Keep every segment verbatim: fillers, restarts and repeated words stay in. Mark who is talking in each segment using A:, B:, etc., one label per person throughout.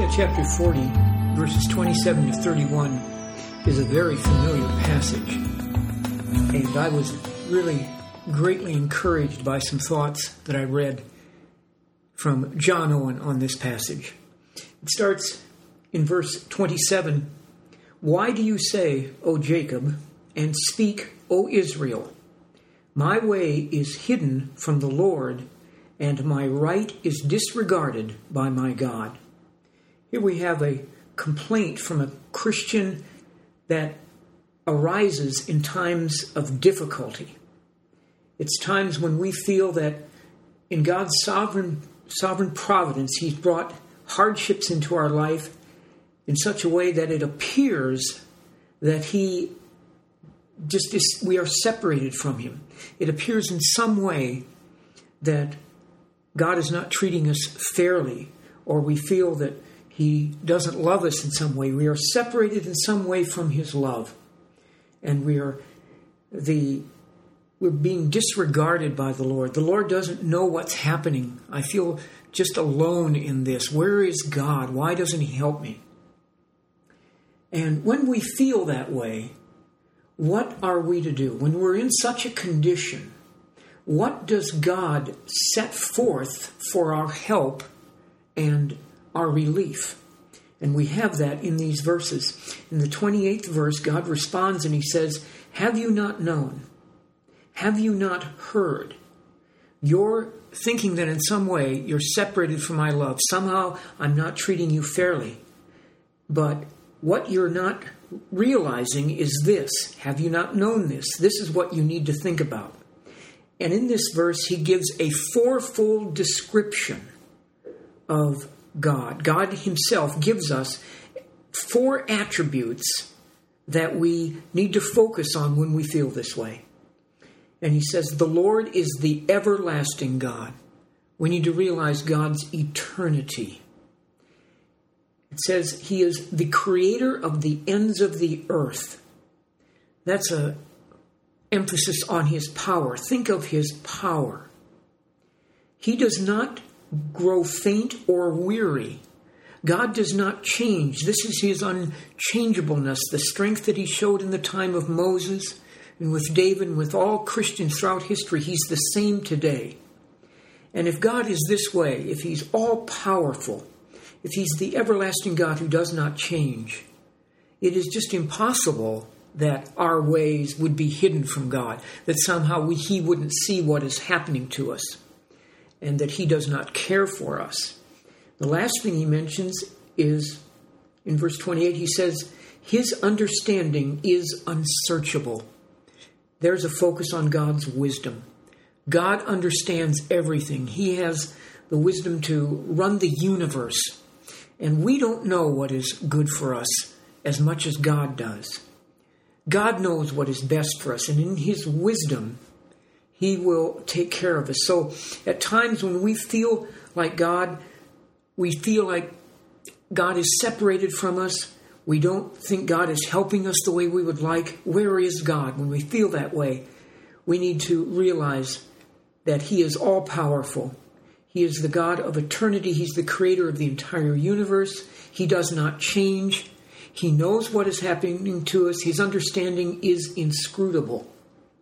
A: Isaiah chapter forty, verses twenty-seven to thirty-one is a very familiar passage. And I was really greatly encouraged by some thoughts that I read from John Owen on this passage. It starts in verse twenty-seven. Why do you say, O Jacob, and speak, O Israel? My way is hidden from the Lord, and my right is disregarded by my God. Here we have a complaint from a Christian that arises in times of difficulty. It's times when we feel that in God's sovereign sovereign providence, He's brought hardships into our life in such a way that it appears that He just is, we are separated from Him. It appears in some way that God is not treating us fairly, or we feel that He doesn't love us in some way. We are separated in some way from His love. And we are the we're being disregarded by the Lord. The Lord doesn't know what's happening. I feel just alone in this. Where is God? Why doesn't He help me? And when we feel that way, what are we to do? When we're in such a condition, what does God set forth for our help and our relief? And we have that in these verses. In the twenty-eighth verse, God responds and He says, have you not known? Have you not heard? You're thinking that in some way you're separated from my love. Somehow I'm not treating you fairly. But what you're not realizing is this. Have you not known this? This is what you need to think about. And in this verse, He gives a fourfold description of God. God Himself gives us four attributes that we need to focus on when we feel this way. And He says, the Lord is the everlasting God. We need to realize God's eternity. It says He is the creator of the ends of the earth. That's a emphasis on His power. Think of His power. He does not grow faint or weary. God does not change. This is His unchangeableness, the strength that He showed in the time of Moses and with David and with all Christians throughout history. He's the same today. And if God is this way, if He's all-powerful, if He's the everlasting God who does not change, it is just impossible that our ways would be hidden from God, that somehow we, He wouldn't see what is happening to us, and that He does not care for us. The last thing He mentions is, in verse twenty-eight, He says, His understanding is unsearchable. There's a focus on God's wisdom. God understands everything. He has the wisdom to run the universe. And we don't know what is good for us as much as God does. God knows what is best for us. And in His wisdom, He will take care of us. So at times when we feel like God, we feel like God is separated from us, we don't think God is helping us the way we would like. Where is God? When we feel that way, we need to realize that He is all-powerful. He is the God of eternity. He's the creator of the entire universe. He does not change. He knows what is happening to us. His understanding is inscrutable.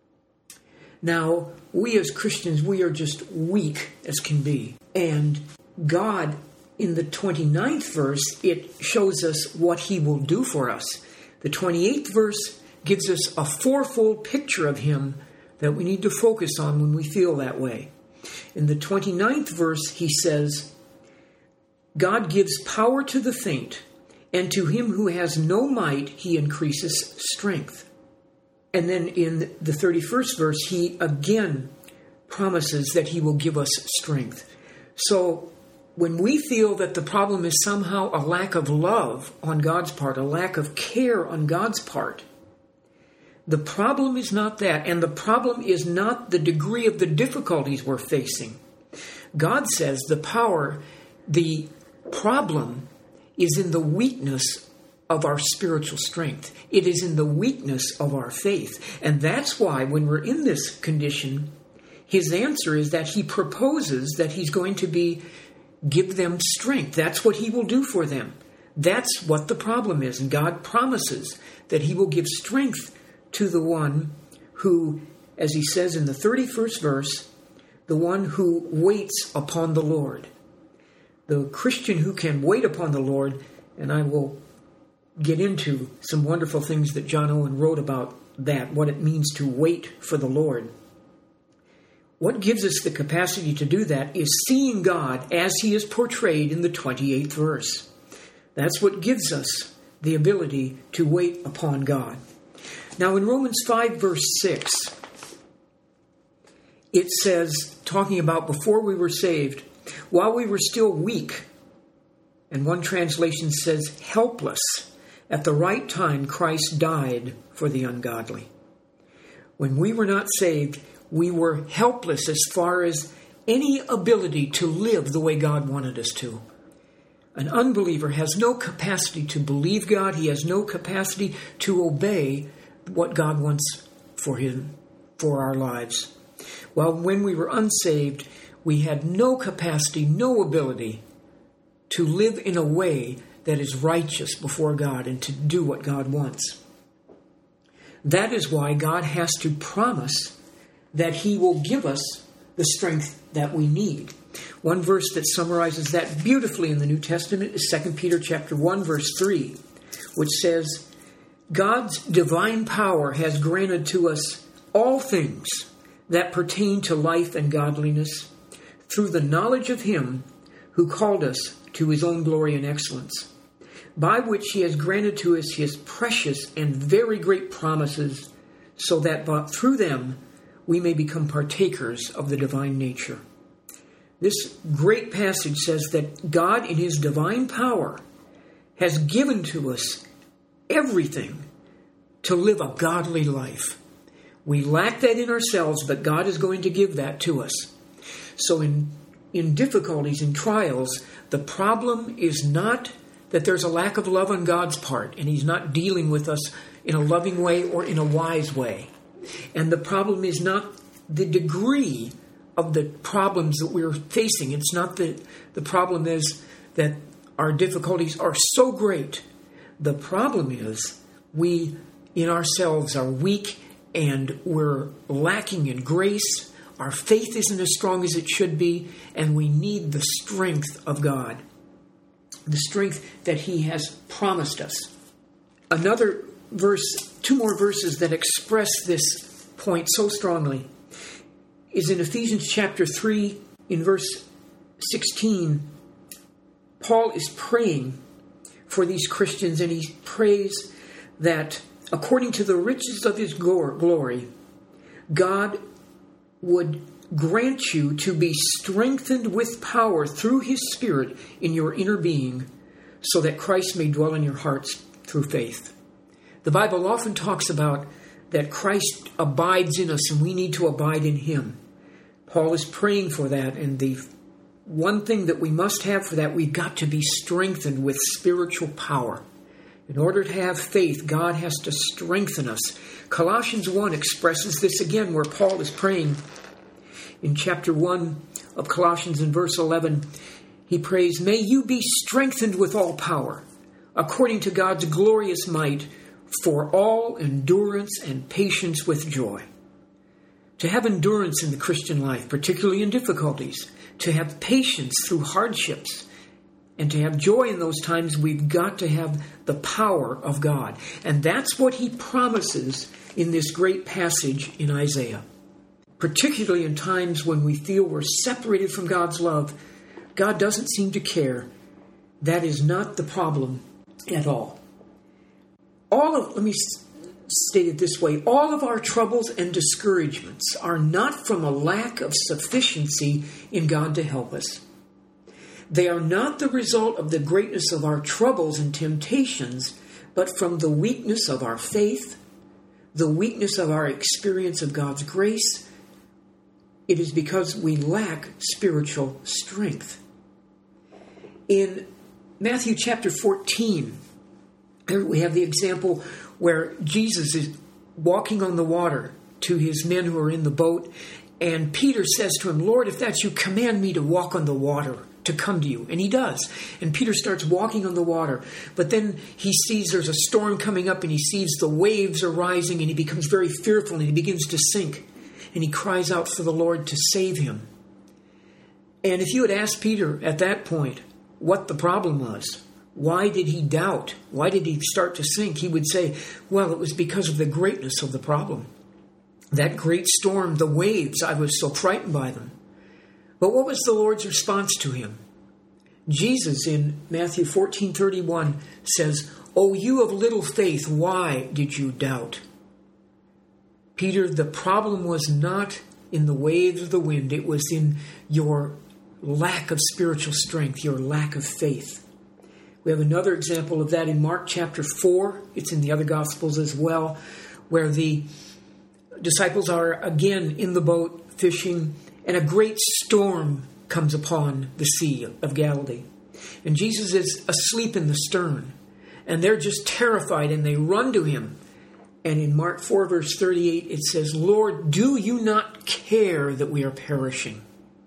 A: Now, we as Christians, we are just weak as can be. And God, in the twenty-ninth verse, it shows us what He will do for us. The twenty-eighth verse gives us a fourfold picture of Him that we need to focus on when we feel that way. In the twenty-ninth verse, He says, God gives power to the faint, and to him who has no might, He increases strength. And then in the thirty-first verse, He again promises that He will give us strength. So when we feel that the problem is somehow a lack of love on God's part, a lack of care on God's part, the problem is not that, and the problem is not the degree of the difficulties we're facing. God says the power, the problem is in the weakness of our spiritual strength. It is in the weakness of our faith. And that's why when we're in this condition, His answer is that He proposes that He's going to be give them strength. That's what he will do for them. That's what the problem is. And God promises that he will give strength to the one who, as he says in the thirty-first verse, the one who waits upon the Lord. The Christian who can wait upon the Lord, and I will get into some wonderful things that John Owen wrote about that, what it means to wait for the Lord. What gives us the capacity to do that is seeing God as he is portrayed in the twenty-eighth verse. That's what gives us the ability to wait upon God. Now in Romans five verse six, it says, talking about before we were saved, while we were still weak, and one translation says helpless, at the right time Christ died for the ungodly. When we were not saved, we were helpless as far as any ability to live the way God wanted us to. An unbeliever has no capacity to believe God. He has no capacity to obey what God wants for him, for our lives. While when we were unsaved, we had no capacity, no ability to live in a way that is righteous before God and to do what God wants. That is why God has to promise that he will give us the strength that we need. One verse that summarizes that beautifully in the New Testament is Second Peter chapter one, verse three, which says, God's divine power has granted to us all things that pertain to life and godliness through the knowledge of him who called us to his own glory and excellence, by which he has granted to us his precious and very great promises, so that but through them we may become partakers of the divine nature. This great passage says that God in his divine power has given to us everything to live a godly life. We lack that in ourselves, but God is going to give that to us. So in, in difficulties, in trials, the problem is not that there's a lack of love on God's part, and he's not dealing with us in a loving way or in a wise way. And the problem is not the degree of the problems that we're facing. It's not that the problem is that our difficulties are so great. The problem is we in ourselves are weak and we're lacking in grace. Our faith isn't as strong as it should be, and we need the strength of God, the strength that he has promised us. Another verse, two more verses that express this point so strongly is in Ephesians chapter three, in verse sixteen. Paul is praying for these Christians, and he prays that according to the riches of his glory, God would grant you to be strengthened with power through his Spirit in your inner being, so that Christ may dwell in your hearts through faith. The Bible often talks about that Christ abides in us and we need to abide in him. Paul is praying for that, and the one thing that we must have for that, we've got to be strengthened with spiritual power. In order to have faith, God has to strengthen us. Colossians one expresses this again, where Paul is praying in chapter one of Colossians in verse eleven. He prays, "May you be strengthened with all power, according to God's glorious might, for all endurance and patience with joy." To have endurance in the Christian life, particularly in difficulties, to have patience through hardships, and to have joy in those times, we've got to have the power of God. And that's what he promises in this great passage in Isaiah. Particularly in times when we feel we're separated from God's love, God doesn't seem to care. That is not the problem at all. All of, let me state it this way, all of our troubles and discouragements are not from a lack of sufficiency in God to help us. They are not the result of the greatness of our troubles and temptations, but from the weakness of our faith, the weakness of our experience of God's grace. It is because we lack spiritual strength. In Matthew chapter fourteen, we have the example where Jesus is walking on the water to his men who are in the boat, and Peter says to him, "Lord, if that's you, command me to walk on the water to come to you. And he does. And Peter starts walking on the water. But then he sees there's a storm coming up, and he sees the waves are rising, and he becomes very fearful, and he begins to sink. And he cries out for the Lord to save him. And if you had asked Peter at that point what the problem was, why did he doubt? Why did he start to sink? He would say, well, it was because of the greatness of the problem. That great storm, the waves, I was so frightened by them. But what was the Lord's response to him? Jesus in Matthew fourteen thirty-one says, "O you of little faith, why did you doubt?" Peter, the problem was not in the waves or the wind. It was in your lack of spiritual strength, your lack of faith. We have another example of that in Mark chapter four. It's in the other Gospels as well, where the disciples are again in the boat fishing, and a great storm comes upon the Sea of Galilee. And Jesus is asleep in the stern, and they're just terrified, and they run to him. And in Mark four, verse thirty-eight, it says, "Lord, do you not care that we are perishing?"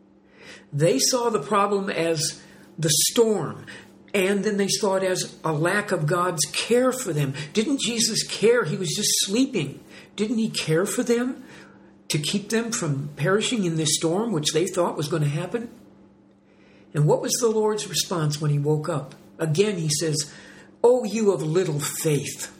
A: They saw the problem as the storm, and then they saw it as a lack of God's care for them. Didn't Jesus care? He was just sleeping. Didn't he care for them to keep them from perishing in this storm, which they thought was going to happen? And what was the Lord's response when he woke up? Again, he says, "O you of little faith,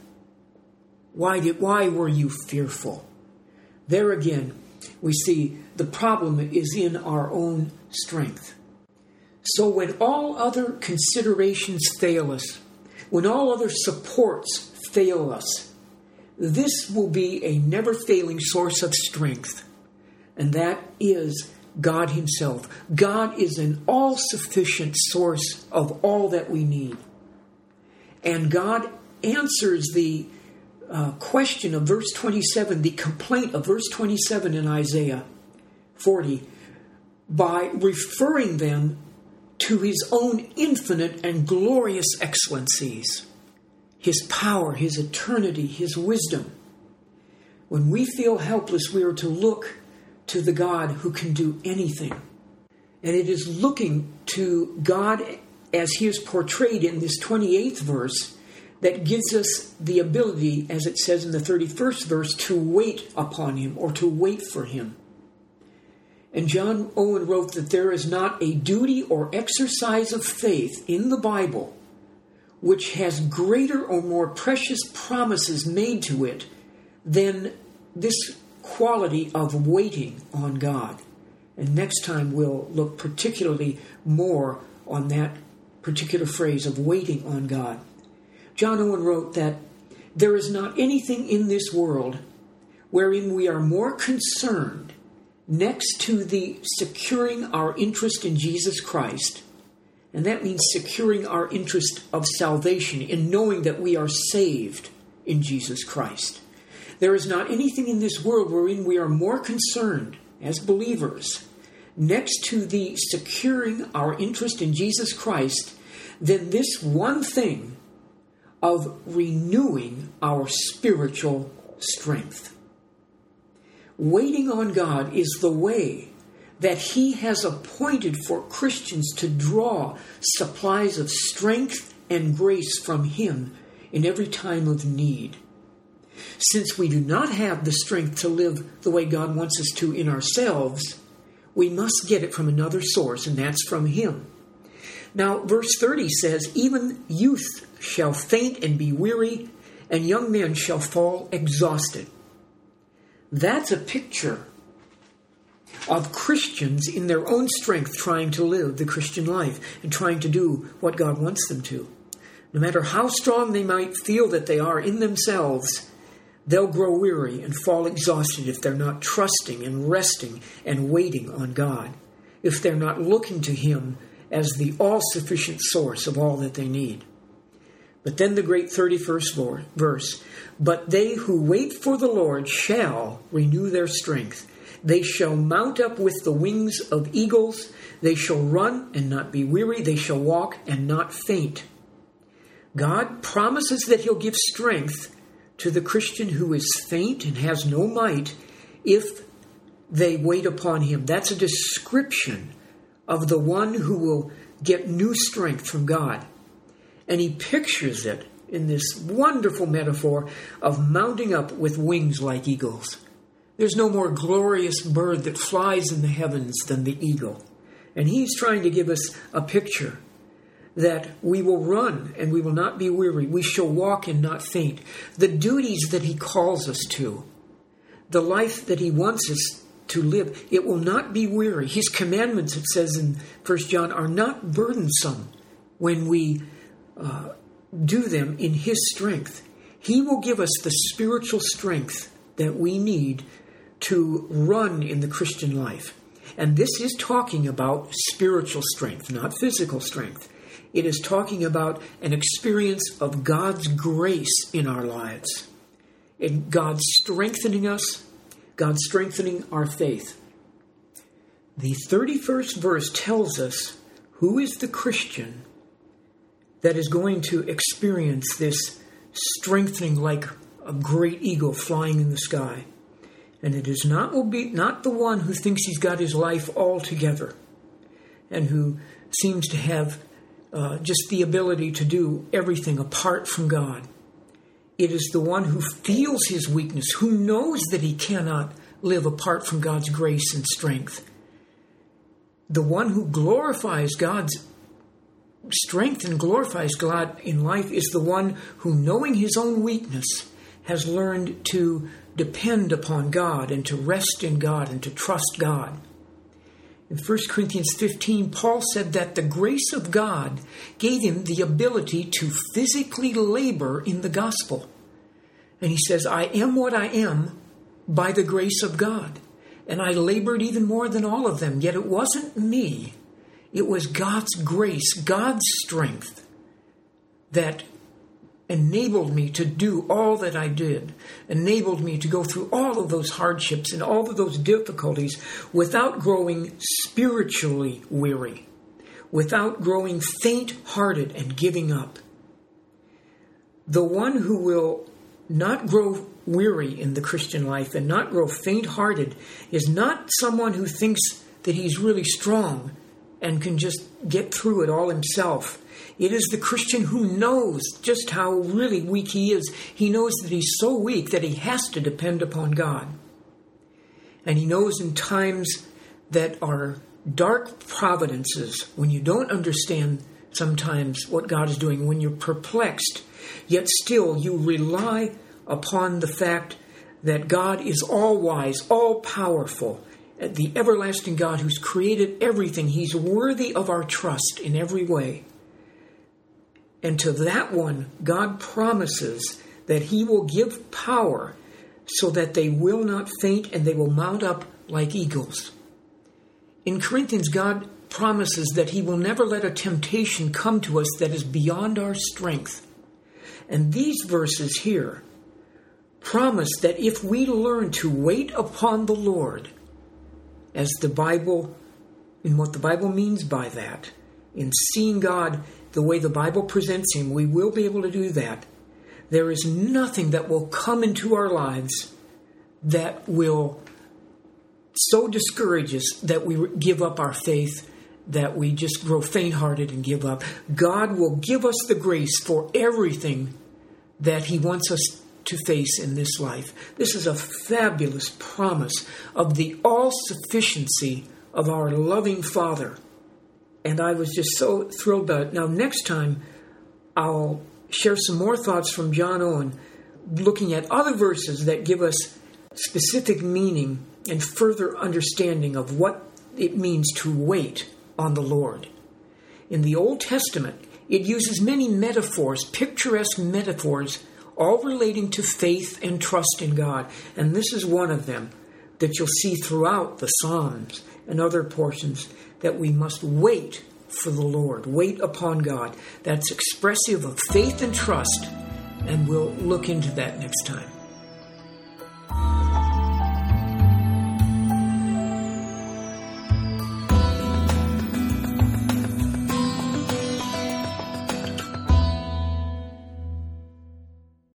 A: why did why were you fearful?" There again, we see the problem is in our own strength. So when all other considerations fail us, when all other supports fail us, this will be a never-failing source of strength, and that is God himself. God is an all-sufficient source of all that we need. And God answers the uh, question of verse twenty-seven, the complaint of verse twenty-seven in Isaiah forty, by referring them to his own infinite and glorious excellencies, his power, his eternity, his wisdom. When we feel helpless, we are to look to the God who can do anything. And it is looking to God as he is portrayed in this twenty-eighth verse that gives us the ability, as it says in the thirty-first verse, to wait upon him or to wait for him. And John Owen wrote that there is not a duty or exercise of faith in the Bible which has greater or more precious promises made to it than this quality of waiting on God. And next time we'll look particularly more on that particular phrase of waiting on God. John Owen wrote that there is not anything in this world wherein we are more concerned, next to the securing our interest in Jesus Christ, and that means securing our interest of salvation in knowing that we are saved in Jesus Christ. There is not anything in this world wherein we are more concerned as believers, next to the securing our interest in Jesus Christ, than this one thing of renewing our spiritual strength. Waiting on God is the way that he has appointed for Christians to draw supplies of strength and grace from him in every time of need. Since we do not have the strength to live the way God wants us to in ourselves, we must get it from another source, and that's from him. Now, verse thirty says, "Even youth shall faint and be weary, and young men shall fall exhausted." That's a picture of Christians in their own strength trying to live the Christian life and trying to do what God wants them to. No matter how strong they might feel that they are in themselves, they'll grow weary and fall exhausted if they're not trusting and resting and waiting on God, if they're not looking to him as the all-sufficient source of all that they need. But then the great thirty-first verse, "But they who wait for the Lord shall renew their strength. They shall mount up with the wings of eagles. They shall run and not be weary. They shall walk and not faint." God promises that he'll give strength to the Christian who is faint and has no might if they wait upon him. That's a description of the one who will get new strength from God. And he pictures it in this wonderful metaphor of mounting up with wings like eagles. There's no more glorious bird that flies in the heavens than the eagle. And he's trying to give us a picture that we will run and we will not be weary. We shall walk and not faint. The duties that he calls us to, the life that he wants us to live, it will not be weary. His commandments, it says in First John, are not burdensome when we uh, do them in his strength. He will give us the spiritual strength that we need to run in the Christian life. And this is talking about spiritual strength, not physical strength. It is talking about an experience of God's grace in our lives. And God strengthening us, God strengthening our faith. The thirty-first verse tells us who is the Christian that is going to experience this strengthening like a great eagle flying in the sky. And it is not will be not the one who thinks he's got his life all together and who seems to have uh, just the ability to do everything apart from God. It is the one who feels his weakness, who knows that he cannot live apart from God's grace and strength. The one who glorifies God's strength and glorifies God in life is the one who, knowing his own weakness, has learned to depend upon God and to rest in God and to trust God. In First Corinthians fifteen, Paul said that the grace of God gave him the ability to physically labor in the gospel. And he says, I am what I am by the grace of God. And I labored even more than all of them. Yet it wasn't me. It was God's grace, God's strength that enabled me to do all that I did, enabled me to go through all of those hardships and all of those difficulties without growing spiritually weary, without growing faint-hearted and giving up. The one who will not grow weary in the Christian life and not grow faint-hearted is not someone who thinks that he's really strong and can just get through it all himself. It is the Christian who knows just how really weak he is. He knows that he's so weak that he has to depend upon God. And he knows in times that are dark providences, when you don't understand sometimes what God is doing, when you're perplexed, yet still you rely upon the fact that God is all-wise, all-powerful, the everlasting God who's created everything. He's worthy of our trust in every way. And to that one, God promises that he will give power so that they will not faint and they will mount up like eagles. In Corinthians, God promises that he will never let a temptation come to us that is beyond our strength. And these verses here promise that if we learn to wait upon the Lord, as the Bible, in what the Bible means by that, in seeing God the way the Bible presents him, we will be able to do that. There is nothing that will come into our lives that will so discourage us that we give up our faith, that we just grow faint-hearted and give up. God will give us the grace for everything that he wants us to face in this life. This is a fabulous promise of the all-sufficiency of our loving Father. And I was just so thrilled about it. Now, next time, I'll share some more thoughts from John Owen, looking at other verses that give us specific meaning and further understanding of what it means to wait on the Lord. In the Old Testament, it uses many metaphors, picturesque metaphors, all relating to faith and trust in God. And this is one of them that you'll see throughout the Psalms and other portions, that we must wait for the Lord, wait upon God. That's expressive of faith and trust, and we'll look into that next time.